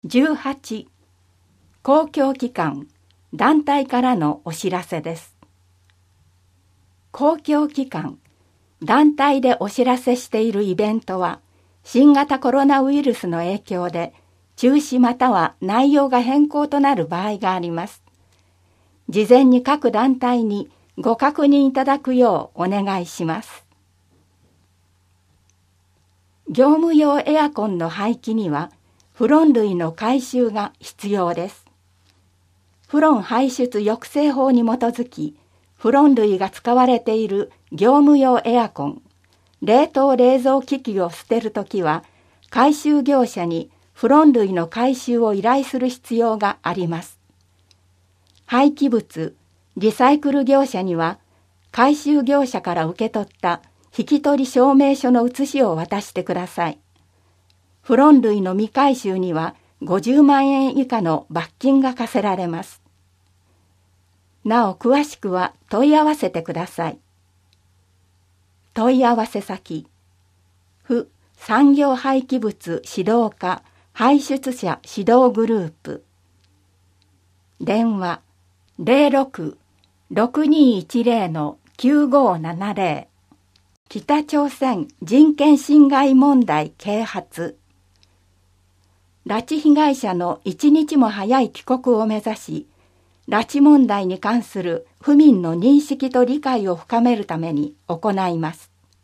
18、公共機関、団体からのお知らせです。公共機関、団体でお知らせしているイベントは、新型コロナウイルスの影響で中止または内容が変更となる場合があります。事前に各団体にご確認いただくようお願いします。業務用エアコンの廃棄には、フロン類の回収が必要です。フロン排出抑制法に基づき、フロン類が使われている業務用エアコン、冷凍冷蔵機器を捨てるときは、回収業者にフロン類の回収を依頼する必要があります。廃棄物、リサイクル業者には、回収業者から受け取った引き取り証明書の写しを渡してください。フロン類の未回収には50万円以下の罰金が課せられます。なお詳しくは問い合わせてください。問い合わせ先、府産業廃棄物指導課排出者指導グループ。電話06-6210-9570。北朝鮮人権侵害問題啓発。拉致被害者の一日も早い帰国を目指し、拉致問題に関する府民の認識と理解を深めるために行います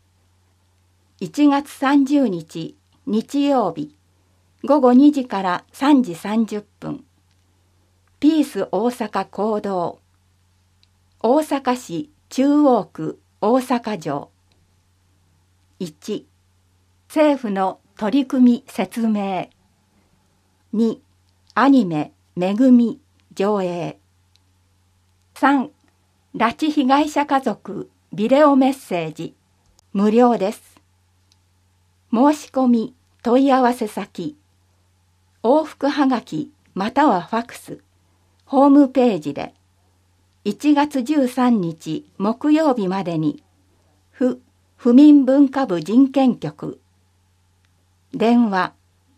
。1月30日日曜日午後2時から3時30分。ピース大阪講堂。大阪市中央区大阪城。1、政府の取り組み説明。2、アニメめぐみ上映。3、拉致被害者家族ビデオメッセージ無料です。申し込み問い合わせ先、往復はがきまたはファクス、ホームページで1月13日木曜日までに府民文化部人権局。電話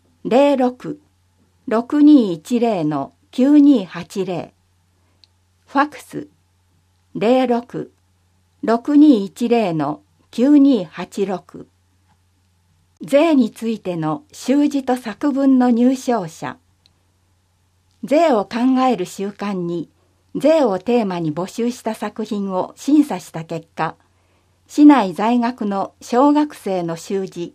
06-6210-9280。ファクス06-6210-9286。税についての習字と作文の入賞者。税を考える習慣に税をテーマに募集した作品を審査した結果、市内在学の小学生の習字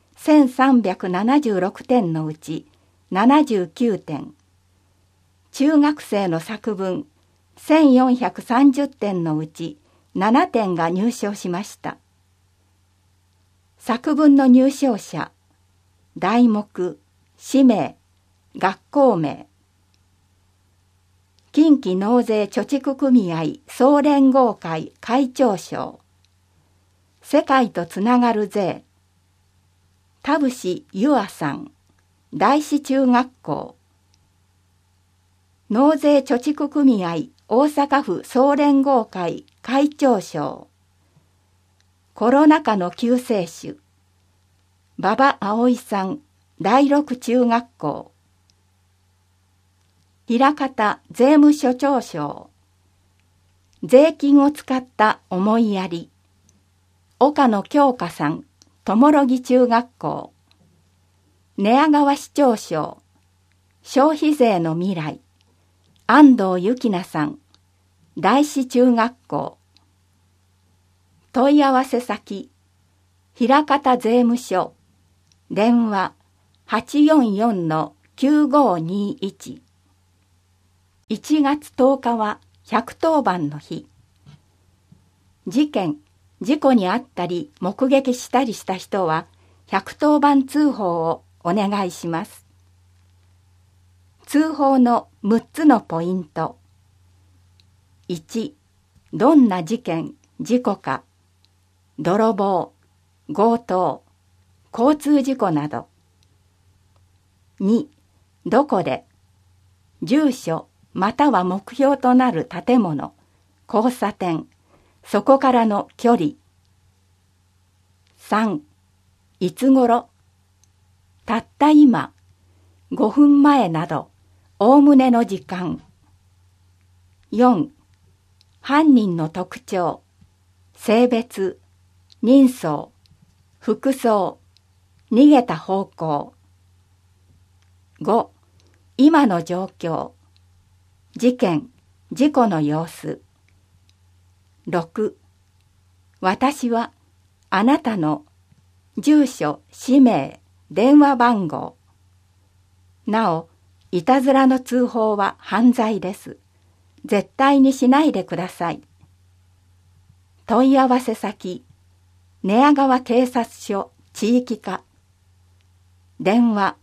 1376点のうち79点、中学生の作文1430点のうち7点が入賞しました。作文の入賞者、題目、氏名、学校名。近畿納税貯蓄組合総連合会会長賞。世界とつながる税。田伏ゆあさん、大師中学校。納税貯蓄組合大阪府総連合会会長賞。コロナ禍の救世主。馬場葵さん、第六中学校。枚方税務署長賞。税金を使った思いやり。岡野京香さん、友呂中学校。寝屋川市長賞。消費税の未来。安藤由紀奈さん、大師中学校。問い合わせ先、枚方税務署。電話844-9521。1月10日は110番の日。事件、事故に遭ったり目撃したりした人は110番通報をお願いします。通報の6つのポイント。1、どんな事件、事故か。泥棒、強盗、交通事故など。2、どこで。住所または目標となる建物、交差点、そこからの距離。3、いつ頃。たった今、 5分前など、おおむねの時間。4、犯人の特徴、性別、人相、服装、逃げた方向。5、今の状況、事件、事故の様子。6、私はあなたの住所、氏名、電話番号。なお、いたずらの通報は犯罪です。絶対にしないでください。問い合わせ先、寝屋川警察署地域課。電話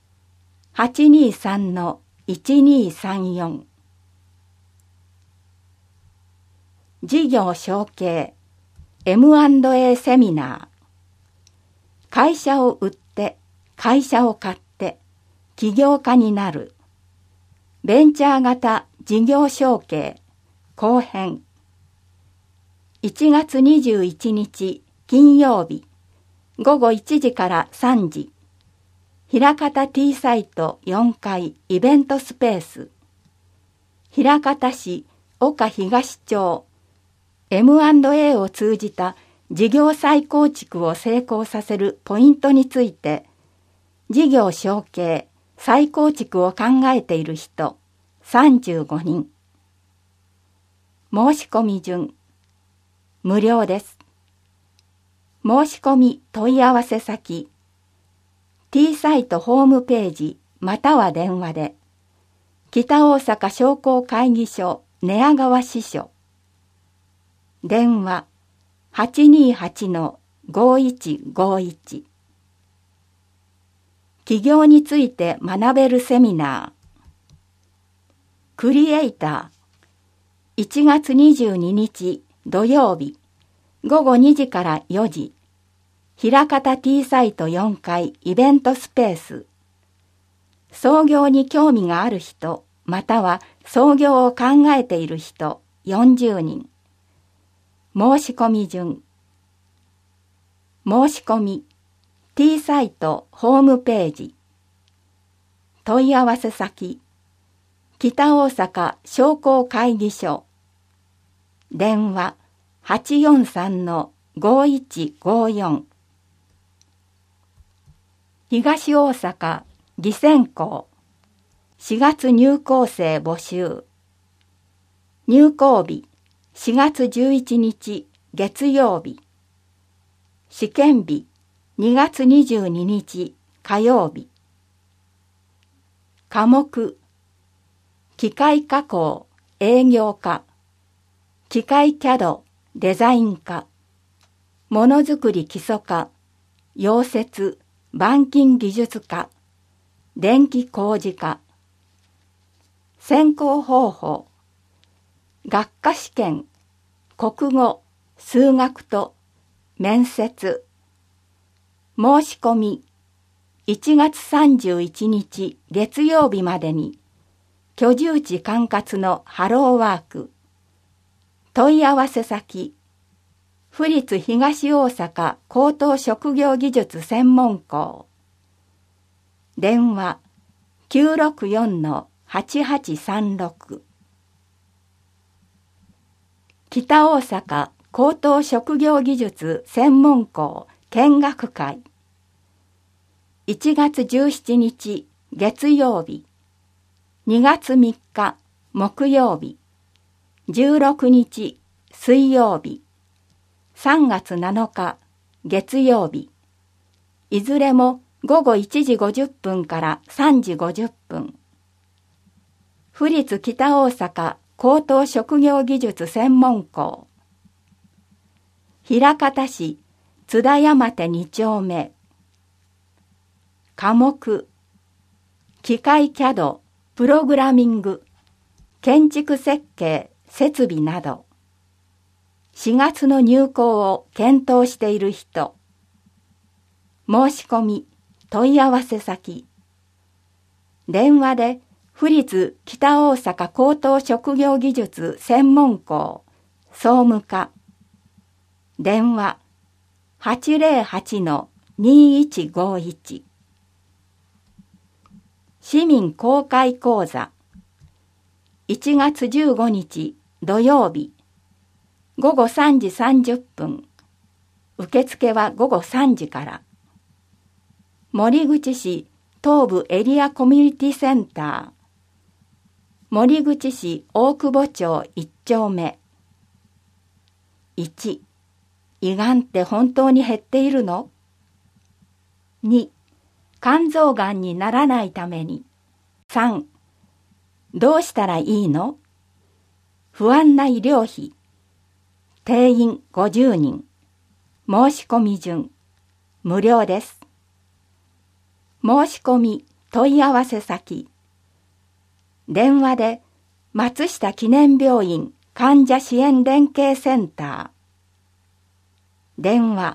823-1234。事業承継 M&A セミナー。会社を売って会社を買って起業家になる。ベンチャー型事業承継後編。1月21日金曜日午後1時から3時。枚方 T サイト4階イベントスペース。枚方市岡東町 M&A を通じた事業再構築を成功させるポイントについて、事業承継、再構築を考えている人35人。申し込み順、無料です。申し込み問い合わせ先、T サイトホームページまたは電話で、北大阪商工会議所寝屋川支所。電話 828-5151。起業について学べるセミナー。クリエイター。1月22日土曜日午後2時から4時。枚方 T サイト4階イベントスペース。創業に興味がある人、または創業を考えている人40人。申し込み順。申し込み T サイトホームページ。問い合わせ先、北大阪商工会議所。電話 843-5154。東大阪技専校4月入校生募集。入校日4月11日月曜日。試験日2月22日火曜日。科目、機械加工営業科、機械CADデザイン科、ものづくり基礎科、溶接板金技術科、電気工事科。選考方法、学科試験、国語、数学と面接。申し込み、1月31日月曜日までに、居住地管轄のハローワーク。問い合わせ先、府立東大阪高等職業技術専門校。電話 964-8836。北大阪高等職業技術専門校見学会。1月17日月曜日、2月3日木曜日、16日水曜日、3月7日月曜日、いずれも午後1時50分から3時50分。府立北大阪高等職業技術専門校。枚方市津田山手2丁目。科目、機械CAD、プログラミング、建築設計、設備など。4月の入校を検討している人。申し込み、問い合わせ先。電話で府立北大阪高等職業技術専門校総務課。電話 808-2151。 市民公開講座1月15日土曜日午後3時30分。受付は午後3時から。森口市東部エリアコミュニティセンター、森口市大久保町1丁目。1、胃がんって本当に減っているの？ 2、肝臓がんにならないために。3、どうしたらいいの？不安な医療費。定員50人。申し込み順。無料です。申し込み問い合わせ先。電話で松下記念病院患者支援連携センター。電話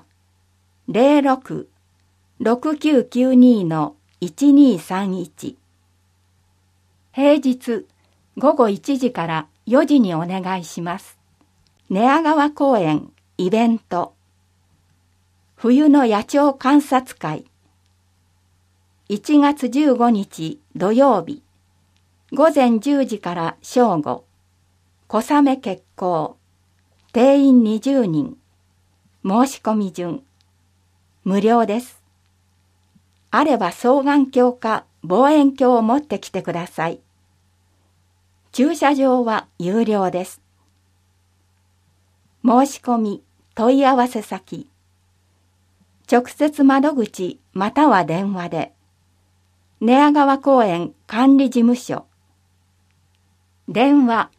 06-6992-1231。平日午後1時から4時にお願いします。寝屋川公園イベント。冬の野鳥観察会。1月15日土曜日。午前10時から正午。小雨決行。定員20人。申し込み順。無料です。あれば双眼鏡か望遠鏡を持ってきてください。駐車場は有料です。申し込み問い合わせ先。直接窓口または電話で。寝屋川公園管理事務所。電話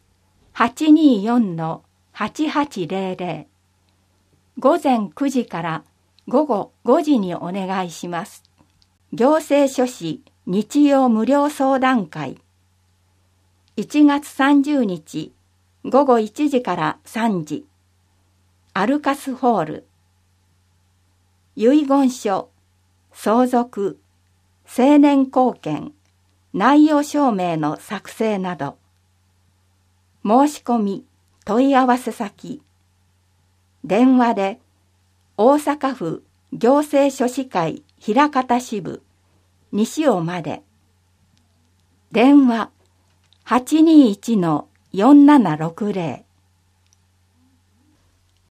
824-8800。午前9時から午後5時にお願いします。行政書士日曜無料相談会。1月30日午後1時から3時。アルカスホール。遺言書、相続、成年後見、内容証明の作成など。申し込み、問い合わせ先。電話で大阪府行政書士会枚方支部西尾まで。電話 821-4760。